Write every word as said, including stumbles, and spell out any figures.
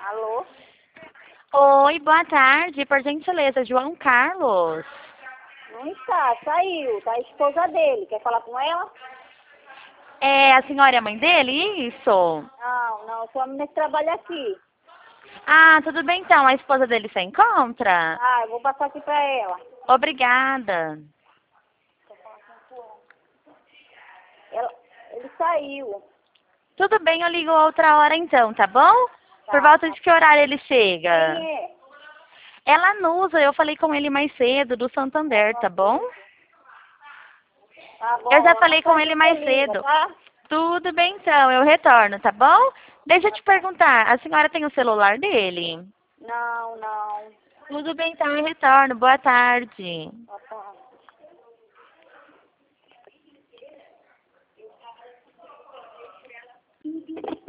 Alô? Oi, boa tarde. Por gentileza, João Carlos. Não está, saiu. Tá a esposa dele. Quer falar com ela? É, a senhora é a mãe dele? Isso. Não, não. Eu sou a menina que trabalha aqui. Ah, tudo bem então. A esposa dele se encontra? Ah, eu vou passar aqui pra ela. Obrigada. ela ele saiu. Tudo bem, eu ligo outra hora então, tá bom? Por Tá. volta de que horário ele chega? Quem é? Ela Nusa, eu falei com ele mais cedo, do Santander, tá bom? Tá bom. Eu já Ela falei mais com tarde ele você mais liga, cedo. tá? Tudo bem então, eu retorno, tá bom? Deixa eu te perguntar, a senhora tem o celular dele? Não, não. Tudo bem então, eu retorno. Boa tarde. Tá bom.